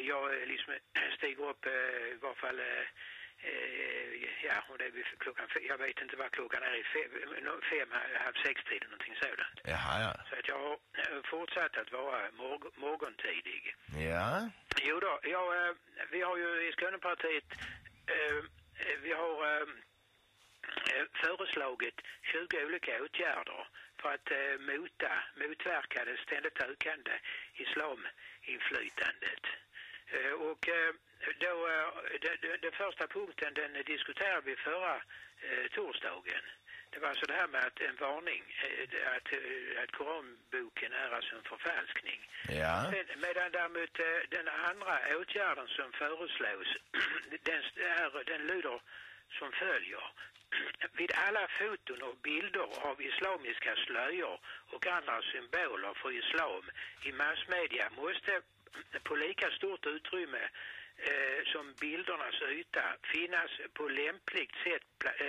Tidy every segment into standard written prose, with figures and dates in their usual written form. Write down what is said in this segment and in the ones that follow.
jag liksom stiger upp i varje fall och det är vid klockan, jag vet inte vad klockan är, 5:30 någonting sådant. Jaha, ja. Så att jag har fortsatt att vara morgontidig. Ja. Jo då, vi har ju i Skånepartiet vi har föreslagit 20 olika åtgärder för att motverka det ständigt ökande islaminflytandet. Och då, den första punkten den diskuterade vi förra torsdagen. Det var alltså det här med att en varning att koranboken är alltså en förfalskning. Ja. Medan däremot den andra åtgärden som föreslås den lyder som följer. Vid alla foton och bilder av islamiska slöjor och andra symboler för islam i massmedia måste på lika stort utrymme som bildernas yta finnas på lämpligt sätt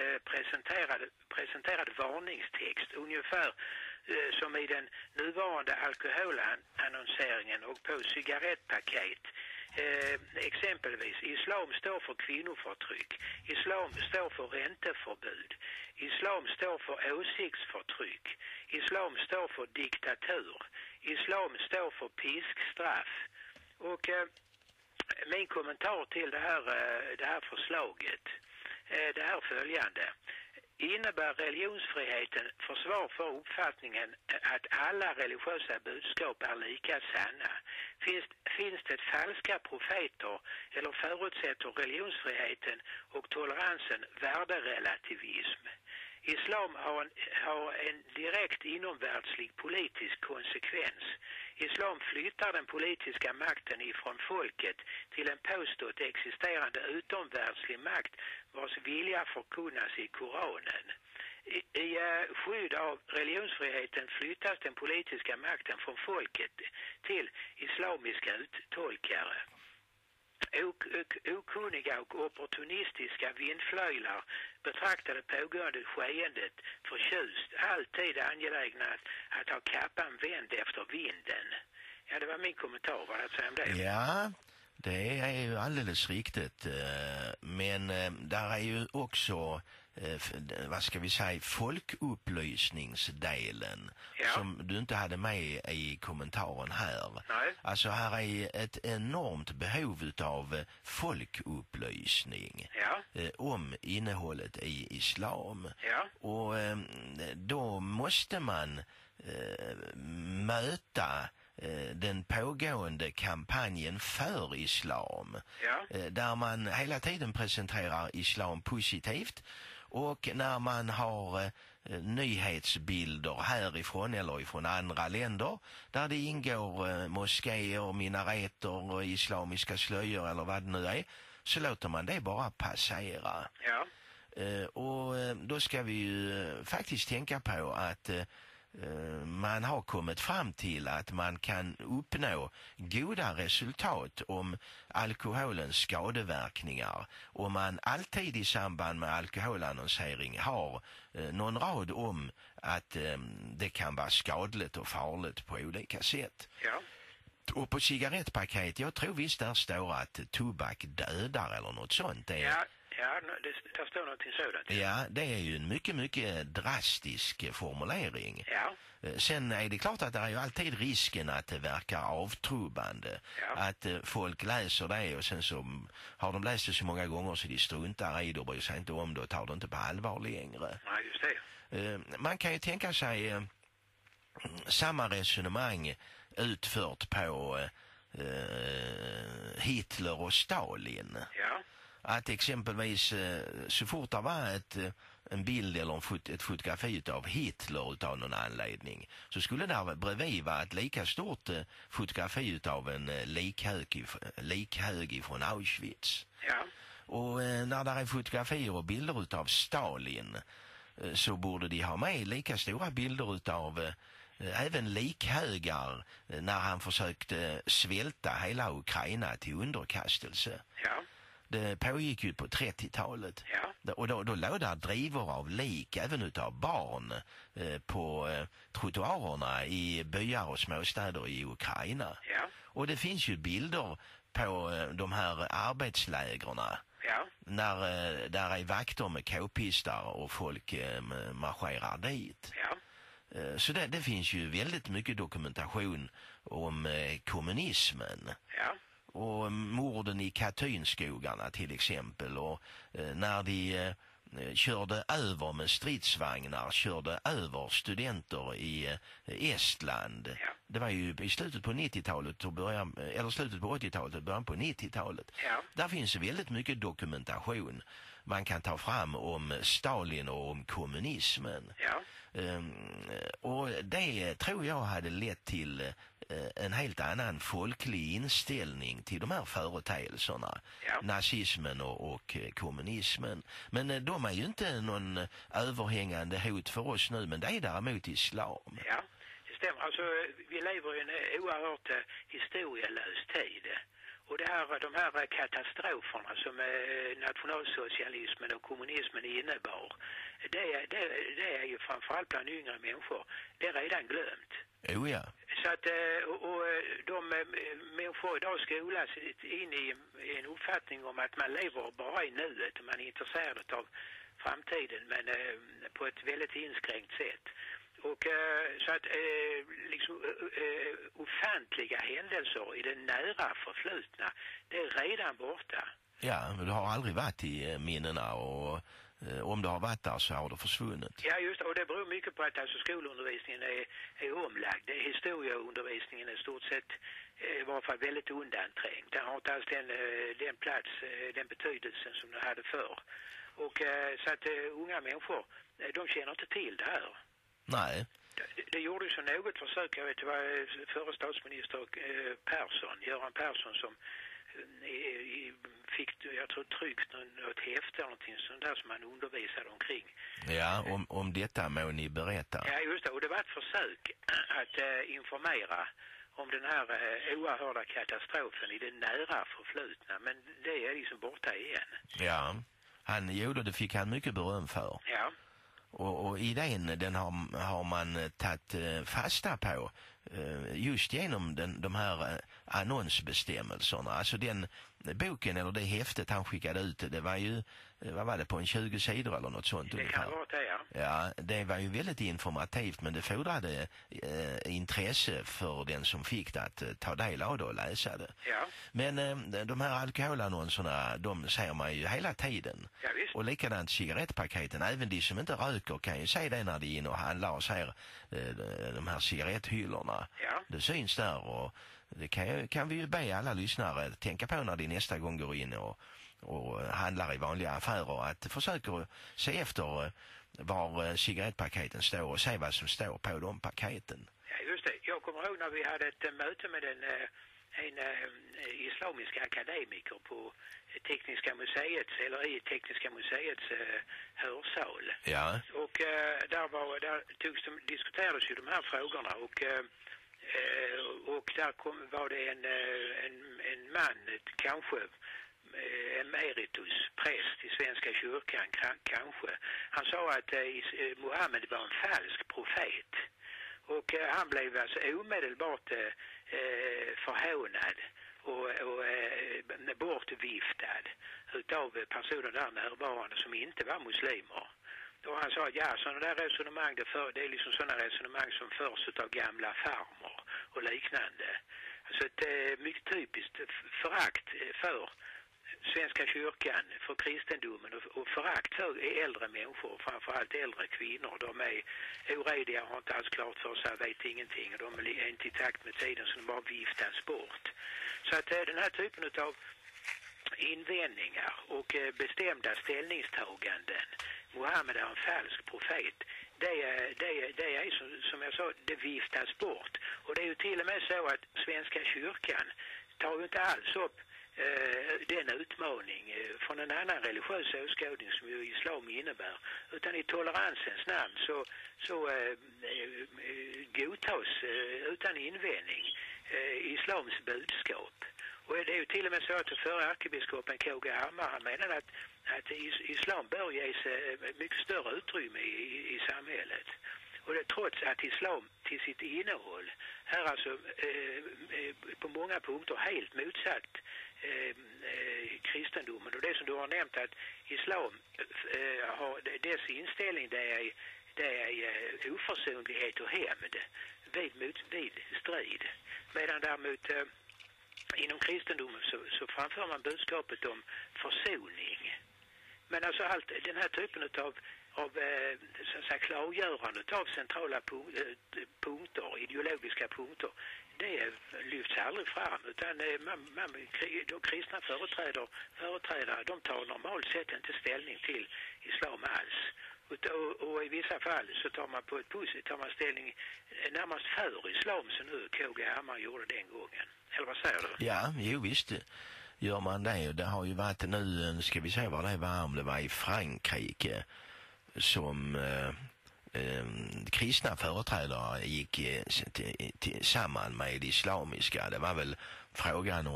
presenterad varningstext, ungefär som i den nuvarande alkoholannonseringen och på cigarettpaket. Exempelvis, islam står för kvinnoförtryck, islam står för ränteförbud, islam står för åsiktsförtryck, islam står för diktatur, islam står för piskstraff. Och min kommentar till det här förslaget det här följande. Innebär religionsfriheten försvar för uppfattningen att alla religiösa budskap är lika sanna? Finns det falska profeter eller förutsätter religionsfriheten och toleransen värderelativism? Islam har en direkt inomvärldslig politisk konsekvens. Islam flyttar den politiska makten ifrån folket till en påstått existerande utomvärldslig makt vars vilja förkunnas i Koranen. I skydd av religionsfriheten flyttas den politiska makten från folket till islamiska uttolkare. Okunniga och opportunistiska vindflöjlar betraktade pågående skeendet förtjust, alltid angelägna att ha kappan vänd efter vinden. Ja, det var min kommentar, vad jag säger om det. Ja, det är ju alldeles riktigt. Men där är ju också, vad ska vi säga, folkupplysningsdelen som du inte hade med i kommentaren här. Nej. Alltså här är ett enormt behov av folkupplysning om innehållet i islam. Ja. Och då måste man möta den pågående kampanjen för islam, där man hela tiden presenterar islam positivt, och när man har nyhetsbilder härifrån eller ifrån andra länder där det ingår moskéer, minareter och islamiska slöjor eller vad det nu är, så låter man det bara passera. Ja. Och då ska vi ju faktiskt tänka på att man har kommit fram till att man kan uppnå goda resultat om alkoholens skadeverkningar, och man alltid i samband med alkoholannonsering har någon rad om att det kan vara skadligt och farligt på olika sätt. Ja. Och på cigarettpaket, jag tror visst där står att tobak dödar eller något sånt. Ja, det står någonting sådant. Ja, det är ju en mycket, mycket drastisk formulering. Ja. Sen är det klart att det är ju alltid risken att det verkar avtrubbande. Ja. Att folk läser det och sen så har de läst det så många gånger så de struntar i det och bryr sig inte om det och tar det inte på allvar längre. Nej, just det. Man kan ju tänka sig samma resonemang utfört på Hitler och Stalin. Ja. Att exempelvis så fort det var en bild eller ett fotografi av Hitler utav någon anledning, så skulle där bredvid vara ett lika stort fotografi utav en likhög från Auschwitz. Ja. Och när det är fotografier och bilder utav Stalin, så borde de ha med lika stora bilder utav även likhögar när han försökte svälta hela Ukraina till underkastelse. Ja. Det pågick ju på 30-talet. Ja. Och då låg där drivor av lik även utav barn på trottoarerna i byar och småstäder i Ukraina. Ja. Och det finns ju bilder på de här arbetslägerna. Ja. När där är vakter med k-pistar och folk marscherar dit. Ja. Så det finns ju väldigt mycket dokumentation om kommunismen. Ja. Och morden i Katynskogarna till exempel. Och när de körde över med stridsvagnar, körde över studenter i Estland. Ja. Det var ju i slutet på 90-talet eller slutet på 80-talet och början på 90-talet. Ja. Där finns väldigt mycket dokumentation man kan ta fram om Stalin och om kommunismen. Ja. Och det tror jag hade lett till en helt annan folklig inställning till de här företeelserna. Ja. Nazismen och kommunismen. Men de är ju inte någon överhängande hot för oss nu, men det är däremot islam. Ja, det stämmer. Alltså, vi lever i en oerhört historielös tid. Och de här katastroferna som nationalsocialismen och kommunismen innebar, det är ju framförallt bland yngre människor, det är redan glömt. Oh ja. Så att, och de människor idag skolas in i en uppfattning om att man lever bara i nuet och man är intresserad av framtiden, men på ett väldigt inskränkt sätt. Och så att liksom ofantliga händelser i det nära förflutna, det är redan borta. Ja, men det har aldrig varit i minnena och om det har varit där så har det försvunnit. Ja, just det. Och det beror mycket på att alltså, skolundervisningen är omlagd. Historieundervisningen är i stort sett i varje fall väldigt undanträngd. Den har inte alls den plats, den betydelsen som den hade förr. Och så att unga människor, de känner inte till det här. Nej. Det gjorde så något försök, jag vet det var förre statsminister Göran Persson som fick, jag tror, tryckt något häfte eller någonting sånt där som man undervisade omkring. Ja, om detta må ni berätta. Ja, just det. Och det var ett försök att informera om den här oerhörda katastrofen i det nära förflutna. Men det är liksom borta igen. Ja, det fick han mycket beröm för. Ja. Och idén, den har man tagit fasta på just genom de här annonsbestämmelserna. Alltså den boken eller det häftet han skickade ut, det var ju, vad var det, på en 20 sidor eller något sånt det ungefär. Kan vara det, ja. Ja, det var ju väldigt informativt, men det fordrade intresse för den som fick det att ta del av det och läsa det. Ja. Men de här alkoholannonserna, de ser man ju hela tiden. Ja, visst. Och likadant cigarettpaketen, även de som inte röker kan ju se det när de är inne och handlar och ser de här cigaretthyllorna. Ja. Det syns där, och det kan vi ju be alla lyssnare tänka på när de nästa gång går in och handlar i vanliga affärer, att försöka se efter var cigarettpaketen står och se vad som står på de paketen. Ja, just det. Jag kommer ihåg när vi hade ett möte med en islamisk akademiker på Tekniska museets, eller i Tekniska museets hörsal. Ja. Och där diskuterades ju de här frågorna, och där var det en man, kanske emeritus präst i Svenska kyrkan, kanske. Han sa att Mohammed var en falsk profet. Och han blev alltså omedelbart förhånad och bortviftad utav personer där närvarande som inte var muslimer. Och han sa att ja, sådana där resonemang, det är liksom sådana resonemang som förs utav gamla farmor och liknande. Alltså ett mycket typiskt förakt för Svenska kyrkan, för kristendomen och förakt för äldre människor, framförallt äldre kvinnor. De är orediga, har inte alls klart för sig, vet ingenting, och de är inte i takt med tiden, så de bara viftas bort. Så att den här typen av invändningar och bestämda ställningstaganden, Mohammed är en falsk profet, det är som jag sa, det viftas bort. Och det är ju till och med så att Svenska kyrkan tar ju inte alls upp den utmaning från en annan religiös åskådning som ju islam innebär, utan i toleransens namn så godtas utan invändning islams budskap. Och det är ju till och med så att förre ärkebiskopen K.G. Hammar, han menar att islam bör ges mycket större utrymme i samhället. Och det, trots att islam till sitt innehåll är alltså på många punkter helt motsatt kristendomen. Och det som du har nämnt, att islam har dess inställning, det är oförsonlighet och hämnd vid strid. Medan däremot inom kristendomen så framför man budskapet om försoning. Men alltså allt den här typen av så att säga, klargörande av centrala punkter, ideologiska punkter, det lyfts aldrig fram, utan de kristna företrädare, de tar normalt sett inte ställning till islam alls. Och i vissa fall så tar man ställning närmast för islam, som nu K.G. Hammar gjorde den gången. Eller vad säger du? Ja, jo visst gör man det. Och det har ju varit nu, ska vi se vad det var, om det var i Frankrike som kristna företrädare gick samman med islamiska. Det var väl frågan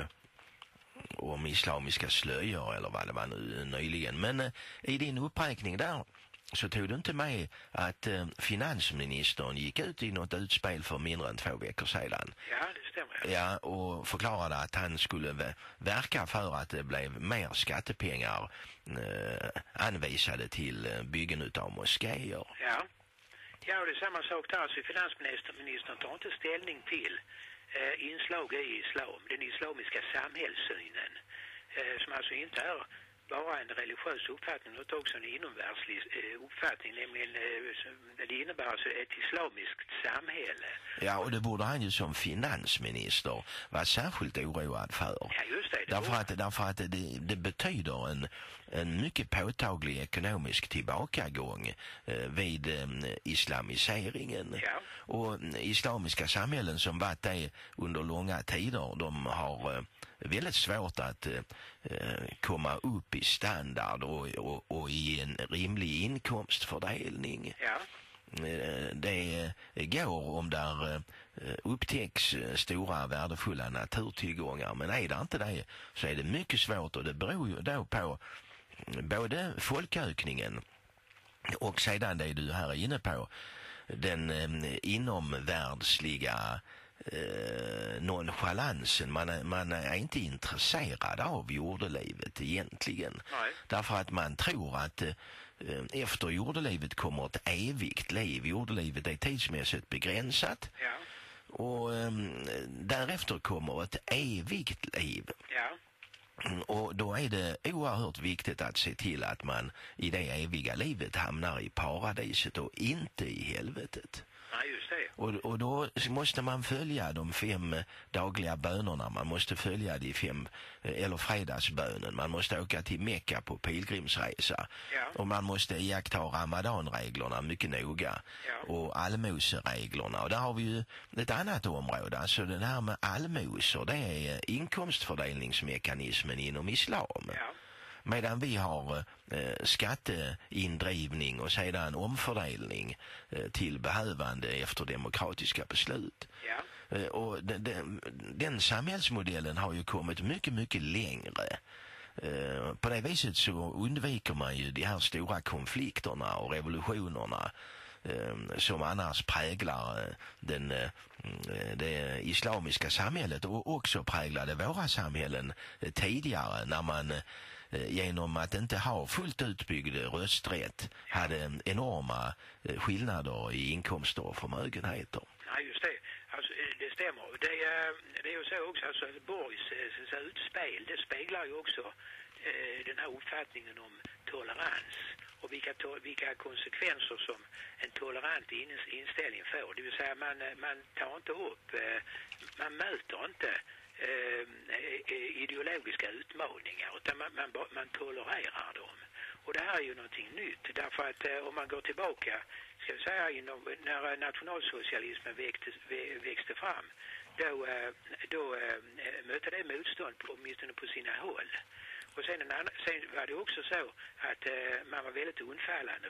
om islamiska slöjor eller vad det var nu nyligen. Men i din uppräkning där så tog du inte med att finansministern gick ut i något utspel för mindre än 2 veckor sedan. Ja, det stämmer. Ja, och förklarade att han skulle verka för att det blev mer skattepengar anvisade till byggen utav moskéer. Ja, och det är samma sak där. Alltså finansministern tar inte ställning till inslag i islam, den islamiska samhällssynen, som alltså inte är bara en religiös uppfattning utan också en inomvärldslig uppfattning, nämligen det innebär alltså ett islamiskt samhälle. Ja, och det borde han ju som finansminister vara särskilt oroad för. Ja, just det. Därför att det betyder en mycket påtaglig ekonomisk tillbakagång vid islamiseringen. Ja. Och islamiska samhällen som varit det under långa tider, de har väldigt svårt att komma upp i standard och i en rimlig inkomstfördelning. Ja. Det går om där upptäcks stora värdefulla naturtillgångar, men är det inte det så är det mycket svårt, och det beror ju då på både folkökningen och sedan det du här är inne på, den inomvärldsliga nonchalansen. Man är inte intresserad av jordelivet egentligen. Nej. Därför att man tror att efter jordelivet kommer ett evigt liv. Jordelivet är tidsmässigt begränsat. Ja. Och därefter kommer ett evigt liv. Ja. Och då är det oerhört viktigt att se till att man i det eviga livet hamnar i paradiset och inte i helvetet. Ja, just det. Och då måste man följa de 5 dagliga bönerna. Man måste följa de 5 eller fredagsbönen. Man måste åka till Mekka på pilgrimsresa. Ja. Och man måste iaktta ramadanreglerna mycket noga. Ja. Och allmosereglerna. Och där har vi ju ett annat område. Alltså det här med allmosor, det är inkomstfördelningsmekanismen inom islam. Ja. Medan vi har skatteindrivning och sedan omfördelning till behövande efter demokratiska beslut. Ja. Och den samhällsmodellen har ju kommit mycket, mycket längre. På det viset så undviker man ju de här stora konflikterna och revolutionerna som annars präglar det islamiska samhället och också präglade våra samhällen tidigare, när man genom att inte ha fullt utbyggd rösträtt hade enorma skillnader i inkomster och förmögenheter. Ja, just det. Alltså, det stämmer. Det är ju så också, alltså Borgs utspel, det speglar ju också den här uppfattningen om tolerans och vilka konsekvenser som en tolerant inställning får. Det vill säga man tar inte upp, man möter inte ideologiska utmaningar, utan man tolererar dem. Och det här är ju någonting nytt, därför att om man går tillbaka, ska jag säga, när nationalsocialismen växte fram, då mötte det motstånd åtminstone på sina håll. Och sen var det också så att man var väldigt undfallande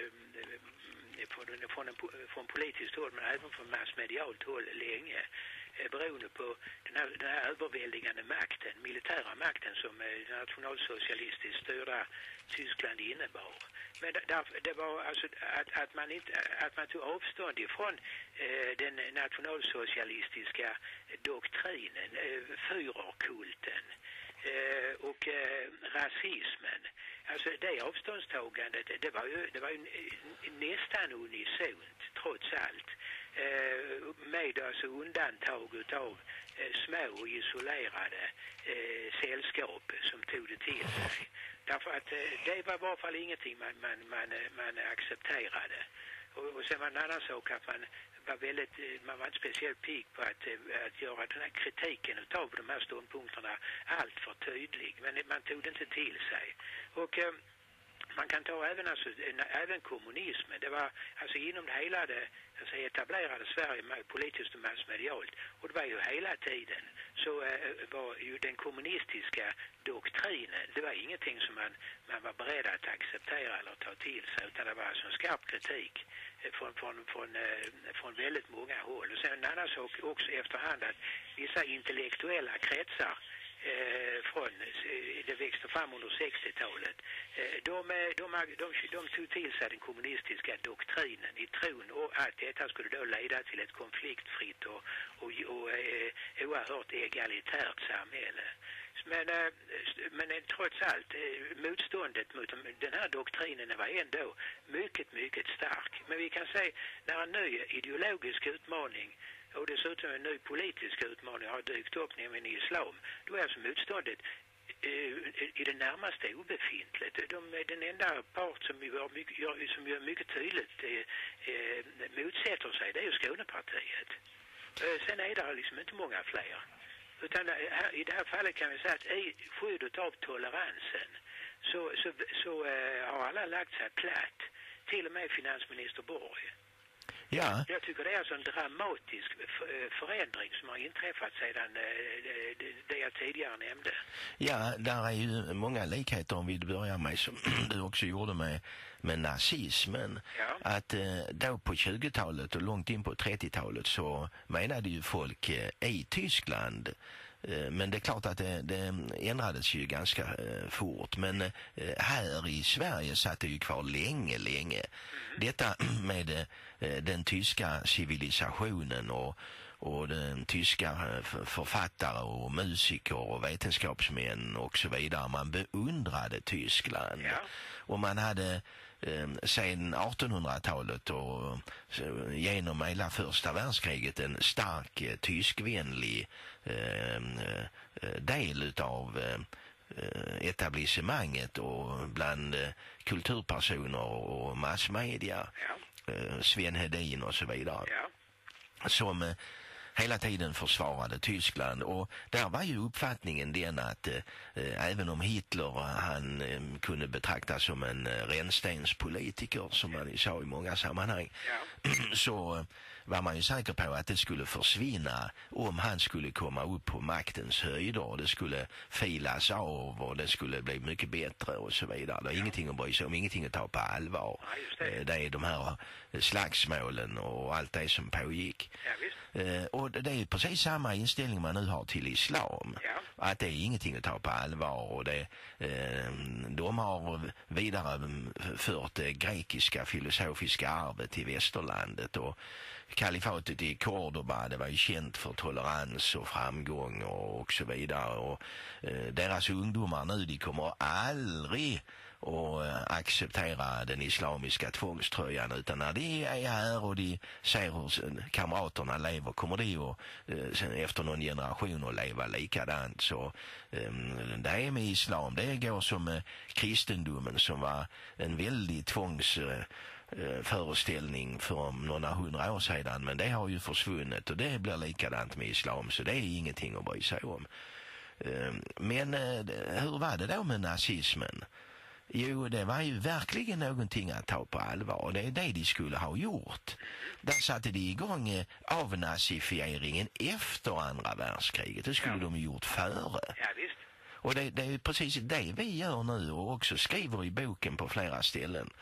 från politiskt håll, men även från massmedialt håll länge. beroende på den här överväldigande makten, militära makten som nationalsocialistiskt styrda Tyskland innebar. Men det var alltså att man tog avstånd ifrån den nationalsocialistiska doktrinen, Führerkulten och rasismen. Alltså det avståndstagandet, det var ju nästan unisont trots allt. Med alltså undantag utav små och isolerade sällskap som tog det till sig. Därför att det var i varje fall ingenting man accepterade. Och sen var en annan sak att man var inte speciellt pigg på att göra den här kritiken utav de här ståndpunkterna allt för tydlig. Men man tog det inte till sig. Och man kan ta även kommunismen. Det var alltså inom hela det etablerade Sverige politiskt och massmedialt. Och det var ju hela tiden så var ju den kommunistiska doktrinen, det var ingenting som man var beredd att acceptera eller ta till sig, utan det var alltså en skarp kritik från väldigt många håll. Och sen en annan sak också efterhand att vissa intellektuella kretsar det växte fram under 60-talet. De tog till sig den kommunistiska doktrinen i tron och att detta skulle då leda till ett konfliktfritt och oerhört egalitärt samhälle. Men trots allt, motståndet mot den här doktrinen var ändå mycket, mycket stark. Men vi kan säga när en ny ideologisk utmaning och dessutom en ny politisk utmaning har dykt upp, nämligen islam, då är alltså motståndet i det närmaste obefintligt. Den enda part som gör mycket tydligt motsätter sig, det är ju Skånepartiet. Sen är det liksom inte många fler. Utan i det här fallet kan vi säga att i skyddet av toleransen så har alla lagt sig platt, till och med finansminister Borg. Ja. Jag tycker det är alltså en dramatisk förändring som har inträffat sedan det jag tidigare nämnde. Ja, där är ju många likheter om vi börjar med som du också gjorde med nazismen. Ja. Att då på 20-talet och långt in på 30-talet så menade ju folk i Tyskland. Men det är klart att det ändrades ju ganska fort. Men här i Sverige satt det ju kvar länge. Detta med den tyska civilisationen och den tyska författare och musiker och vetenskapsmän och så vidare. Man beundrade Tyskland. Ja. Och man hade sen 1800-talet och genom hela första världskriget en stark tyskvänlig del utav etablissemanget och bland kulturpersoner och massmedia. Ja. Sven Hedin och så vidare. Ja. Som hela tiden försvarade Tyskland, och där var ju uppfattningen den att även om Hitler han kunde betraktas som en rännstenspolitiker som man sa i många sammanhang, så var man ju säker på att det skulle försvinna om han skulle komma upp på maktens höjder. Det skulle filas av och det skulle bli mycket bättre och så vidare. Det är ingenting att bry sig om, ingenting att ta på allvar. Ja, det är de här slagsmålen och allt det som pågick. Ja, visst. Och det är precis samma inställning man nu har till islam. Ja. Att det är ingenting att ta på allvar, och de har vidare fört det grekiska filosofiska arvet till västerlandet, och kalifatet i Cordoba, det var ju känt för tolerans och framgång och så vidare, och deras ungdomar nu, de kommer aldrig att acceptera den islamiska tvångströjan, utan när de är här och de ser hur kamraterna lever, kommer de och efter någon generation att leva likadant. Så det är med islam, det går som kristendomen som var en väldigt föreställning för några 100 år sedan, men det har ju försvunnit, och det blir likadant med islam, så det är ingenting att bry sig om. Men hur var det då med nazismen? Jo, det var ju verkligen någonting att ta på allvar. Det är det de skulle ha gjort. Där satte de igång avnazifieringen efter andra världskriget. Det skulle de gjort före. Ja, visst. Och det är precis det vi gör nu, och också skriver i boken på flera ställen.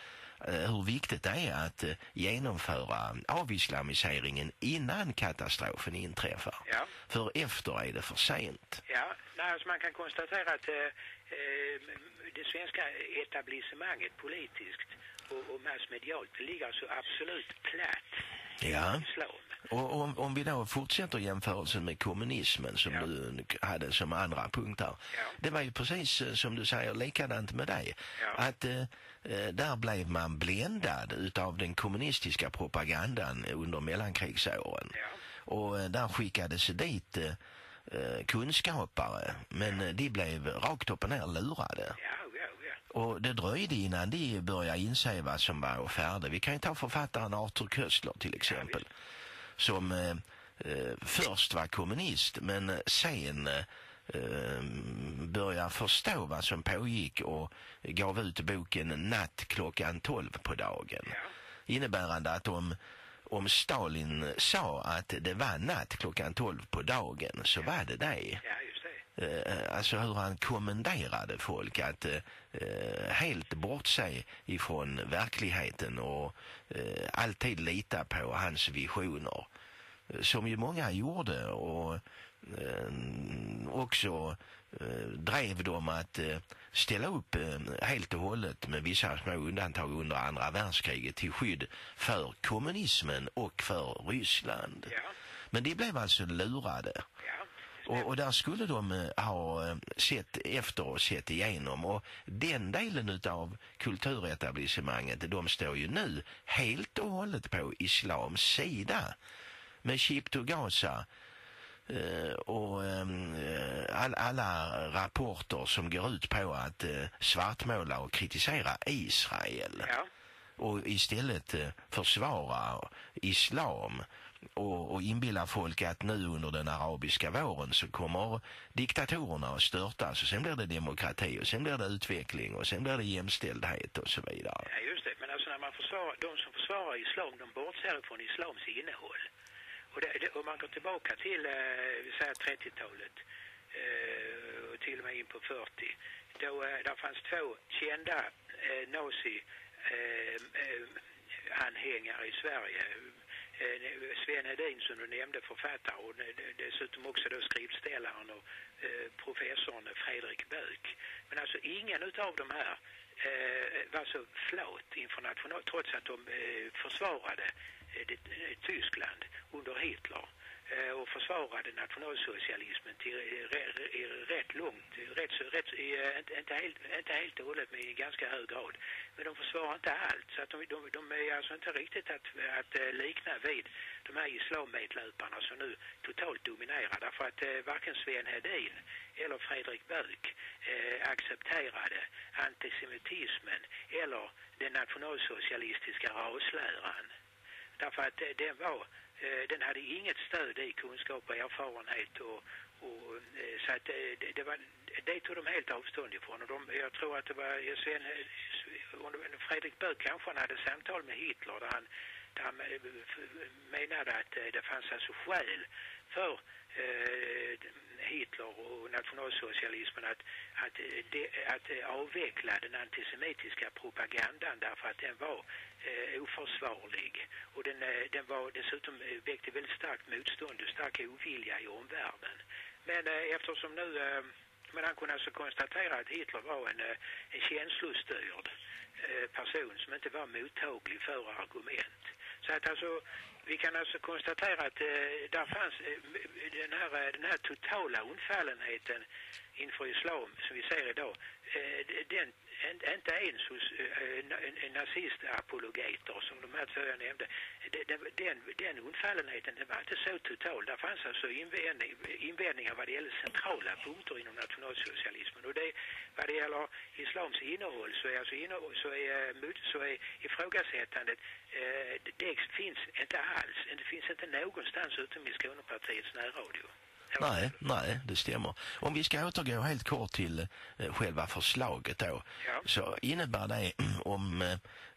hur viktigt det är att genomföra avislamiseringen innan katastrofen inträffar. Ja. För efter är det för sent. Ja, alltså man kan konstatera att det svenska etablissemanget politiskt och massmedialt ligger så absolut platt i islam. Och om vi då fortsätter jämförelsen med kommunismen som du hade som andra punkt här. Ja. Det var ju precis som du säger likadant med dig. Ja. Att där blev man bländad utav den kommunistiska propagandan under mellankrigsåren. Ja. Och där skickades dit kunskapare, men de blev rakt upp och ner lurade. Ja. Och det dröjde innan de började inse vad som var färdigt. Vi kan ju ta författaren Arthur Koestler till exempel. Som först var kommunist men sen började förstå vad som pågick och gav ut boken Natt klockan 12 på dagen. Ja. Innebärande att om Stalin sa att det var natt klockan 12 på dagen så var det det. Ja, just det. Alltså hur han kommenderade folk att helt bortse ifrån verkligheten och alltid lita på hans visioner. Som ju många gjorde och också drev dem att ställa upp helt och hållet med vissa små undantag under andra världskriget till skydd för kommunismen och för Ryssland. Ja. Men de blev alltså lurade. Ja. Och där skulle de ha sett efter och sett igenom. Och den delen av kulturetablissemanget, de står ju nu helt och hållet på islams sida. Med Shibto Gaza och alla rapporter som går ut på att svartmåla och kritisera Israel. Ja. Och istället försvara islam och inbilla folk att nu under den arabiska våren så kommer diktatorerna att störtas och sen blir det demokrati och sen blir det utveckling och sen blir det jämställdhet och så vidare. Ja, just det. Men alltså när man försvarar, de som försvarar islam, de bortser från islams innehåll. Och om man går tillbaka till 30-talet och till och med in på 40, då där fanns två kända nazi-anhängare i Sverige. Sven Hedin som du nämnde, författare, och dessutom också då skriftställaren och professorn Fredrik Böök. Men alltså ingen utav de här var så flott inför trots att de försvarade Tyskland under Hitler och försvarade nationalsocialismen till rätt långt, inte helt och hållet men i ganska hög grad. Men de försvarar inte allt, så att de är alltså inte riktigt att likna vid de här islammedlöparna som nu totalt dominerar, därför att varken Sven Hedin eller Fredrik Böök accepterade antisemitismen eller den nationalsocialistiska rasläran. Därför att den hade inget stöd i kunskap och erfarenhet och så att det tog de helt avstånd ifrån. Och jag tror att det var Fredrik Böök kanske han hade samtal med Hitler där han menade att det fanns alltså skäl för Hitler och nationalsocialismen att avveckla den antisemitiska propagandan därför att den var oförsvarlig och den var dessutom väckte väldigt starkt motstånd och stark ovilja i omvärlden. Men eftersom nu men han kunde alltså konstatera att Hitler var en känslostyrd person som inte var mottaglig för argument. Så att alltså vi kan alltså konstatera att där fanns den här totala undfallenheten inför islam som vi ser idag, den inte ens hos nazistapologeter som de här två jag nämnde, den undfallenheten den var inte så total. Där fanns alltså invändningar vad det gäller centrala punkter inom nationalsocialismen, och det vad det gäller islams innehåll så är ifrågasättandet det finns inte alls. Det finns inte någonstans utom i Skånepartiets närradio. Nej, det stämmer. Om vi ska återgå helt kort till själva förslaget då, så innebär det, om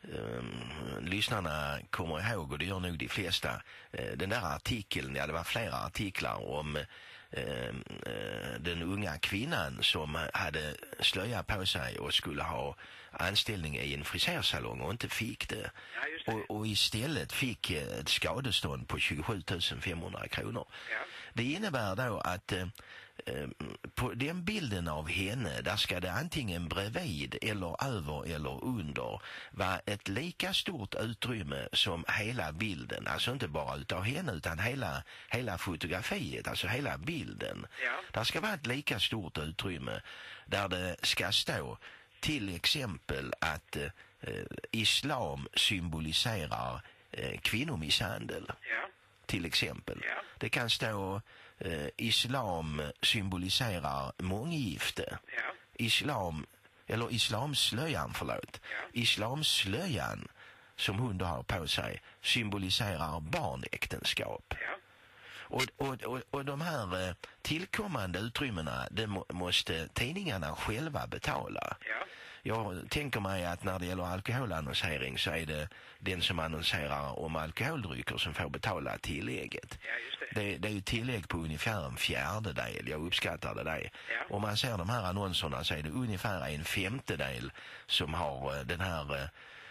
lyssnarna kommer ihåg, och det gör nog de flesta, den där artikeln, det var flera artiklar om den unga kvinnan som hade slöja på sig och skulle ha anställning i en frisersalong och inte fick det. Ja, just det. Och istället fick ett skadestånd på 27 500 kronor. Ja. Det innebär då att på den bilden av henne, där ska det antingen bredvid eller över eller under vara ett lika stort utrymme som hela bilden. Alltså inte bara utav henne utan hela fotografiet, alltså hela bilden. Ja. Där ska vara ett lika stort utrymme där det ska stå till exempel att islam symboliserar kvinnomisshandel. Ja. Till exempel. Ja. Det kan stå islam symboliserar månggifte. Ja. Islamslöjan, förlåt. Ja. Islamslöjan som hon då har på sig symboliserar barnäktenskap. Ja. Och de här tillkommande utrymmena, det måste tidningarna själva betala. Ja. Jag tänker mig att när det gäller alkoholannonsering så är det den som annonserar om alkoholdrycker som får betala tillägget. Ja, just det. Det är ju tillägg på ungefär 1/4. Jag uppskattar det där. Ja. Om man ser de här annonserna så är det ungefär 1/5 som har den här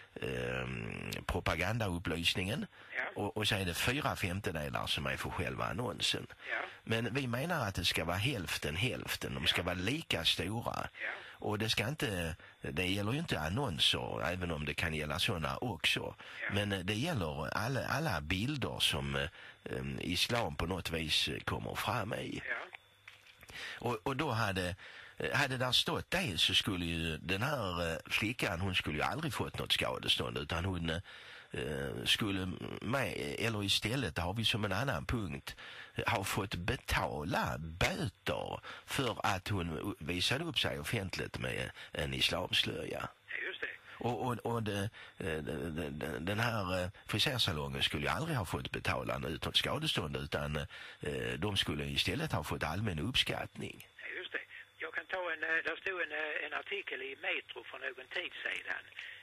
propagandaupplysningen. Ja. Och så är det 4/5 som är för själva annonsen. Ja. Men vi menar att det ska vara hälften. De ska vara lika stora. Ja. Och det gäller ju inte annonser, även om det kan gälla sådana också. Ja. Men det gäller alla bilder som islam på något vis kommer fram i. Ja. Och då hade där stått det, så skulle ju den här flickan, hon skulle ju aldrig fått något skadestånd, utan hon skulle med, eller istället har vi som en annan punkt, har fått betala böter för att hon visade upp sig offentligt med en islamslöja. Just det. Och den här frisersalongen skulle ju aldrig ha fått betala något skadestånd, utan de skulle istället ha fått allmän uppskattning. Just det. Jag kan ta där stod en artikel i Metro för någon tid sedan.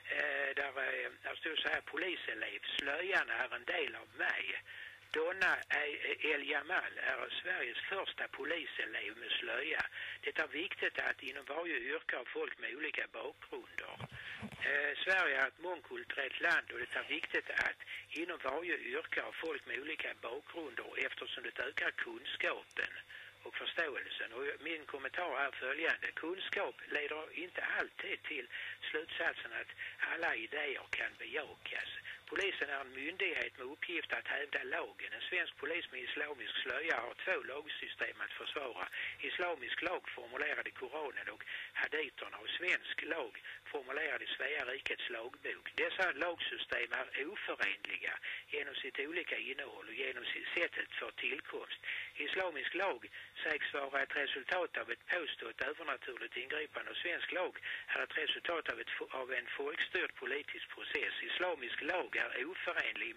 Där stod så här: poliselev, slöjan är en del av mig. Donna El Jamal är Sveriges första poliselev med slöja. Det är viktigt att inom varje yrke har folk med olika bakgrunder. Sverige är ett mångkulturellt land och det är viktigt att inom varje yrke har folk med olika bakgrunder eftersom det ökar kunskapen och förståelsen. Och min kommentar är följande: kunskap leder inte alltid till slutsatsen att alla idéer kan bejakas. Polisen är en myndighet med uppgift att hävda lagen. En svensk polis med islamisk slöja har 2 lagsystem att försvara. Islamisk lag formulerad i Koranen och haditerna och svensk lag formulerad i Svea rikets lagbok. Dessa lagsystem är oförenliga genom sitt olika innehåll och genom sättet för tillkomst. Islamisk lag sägs vara ett resultat av ett påstått övernaturligt ingripande och svensk lag är ett resultat av en folkstyrd politisk process. Islamisk lag är oförenlig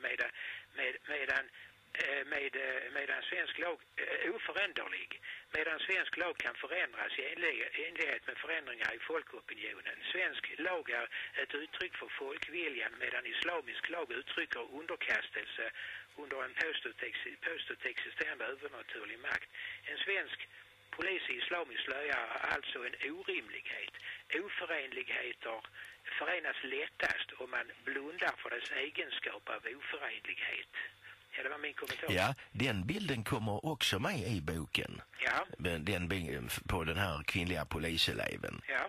medan svensk lag oföränderlig, medan svensk lag kan förändras i enlighet med förändringar i folkopinionen. Svensk lag är ett uttryck för folkviljan, medan islamisk lag uttrycker underkastelse under en påstått existerande övernaturlig makt. En svensk polis i islamisk slöja är alltså en orimlighet. Oförenligheter förenas lättast om man blundar för dess egenskap av oförenlighet. Ja, det var min kommentar. Ja, den bilden kommer också med i boken. Ja. På den här kvinnliga poliseleven. Ja.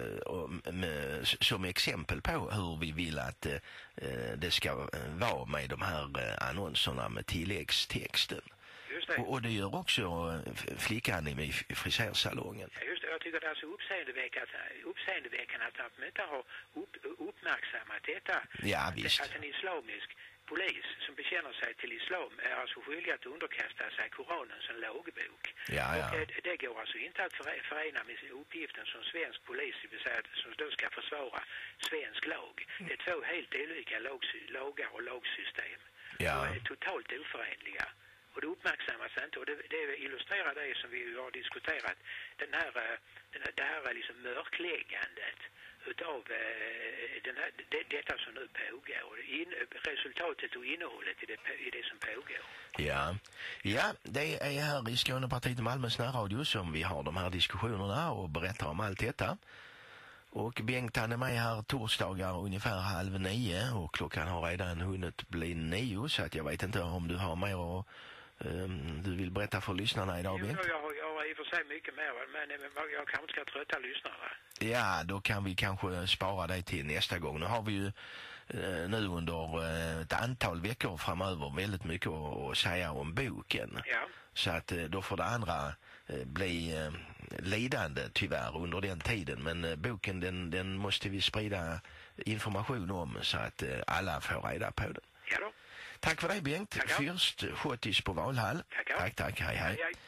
Som exempel på hur vi vill att det ska vara med de här annonserna med tilläggstexten. Just det. Och det gör också flickan i frisersalongen. Ja, just det. Jag tycker det är så uppseendeväckande att de inte har uppmärksammat detta. Ja, visst. Att en islamisk polis som bekänner sig till islam är alltså skyldig att underkasta sig Koranen som lagbok. Ja. Och det går alltså inte att förena med uppgiften som svensk polis, det vill säga som då ska försvara svensk lag. Det är 2 helt olika lagar och lagsystem. Ja. De är totalt oförenliga. Och det uppmärksammas inte, och det illustrerar det som vi har diskuterat, den här det här är liksom mörkläggandet utav detta som nu pågår. Resultatet och innehållet i det som pågår. Ja, det är här i Skånepartiet Malmös närradio som vi har de här diskussionerna och berättar om allt detta. Och Bengt han är med här torsdagar ungefär 8:30 och klockan har redan hunnit bli 9 så att jag vet inte om du har mer och du vill berätta för lyssnarna idag, Bengt? Jag har i och för sig mycket mer, men jag kanske ska trötta lyssnarna. Ja, då kan vi kanske spara dig till nästa gång. Nu har vi ju nu under ett antal veckor framöver väldigt mycket att säga om boken. Ja. Så att då får det andra bli lidande tyvärr under den tiden. Men boken den måste vi sprida information om så att alla får reda på den. Ja då. Tack för dig, Bengt. Tackar. Fyrst Schottis på Valhall. Tackar. Tack, hej. Hej.